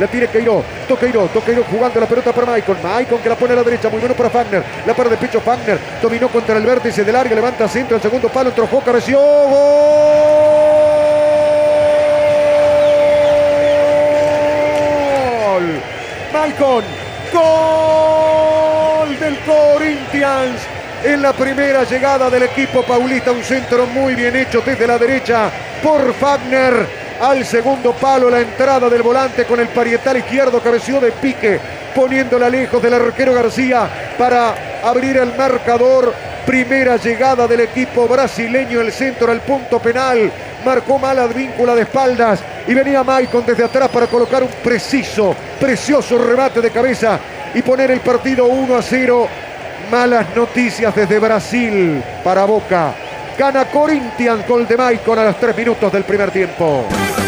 La tiene Queiroz. Toqueiro jugando la pelota para Maicon. Maicon que la pone a la derecha. Muy bueno para Fagner. La para de pecho Fagner. Dominó contra el vértice del área. Levanta centro al segundo palo. Entró Joca. Cabeció. ¡Gol! Maicon. ¡Gol del Corinthians! En la primera llegada del equipo paulista, un centro muy bien hecho desde la derecha por Fagner. Al segundo palo, la entrada del volante con el parietal izquierdo, cabeció de pique, poniéndola lejos del arquero García para abrir el marcador. Primera llegada del equipo brasileño, el centro al punto penal. Marcó mal Advíncula de espaldas y venía Maicon desde atrás para colocar un precioso remate de cabeza y poner el partido 1-0. Malas noticias desde Brasil para Boca. Gana Corinthians, gol de Maicon a los 3 minutos del primer tiempo.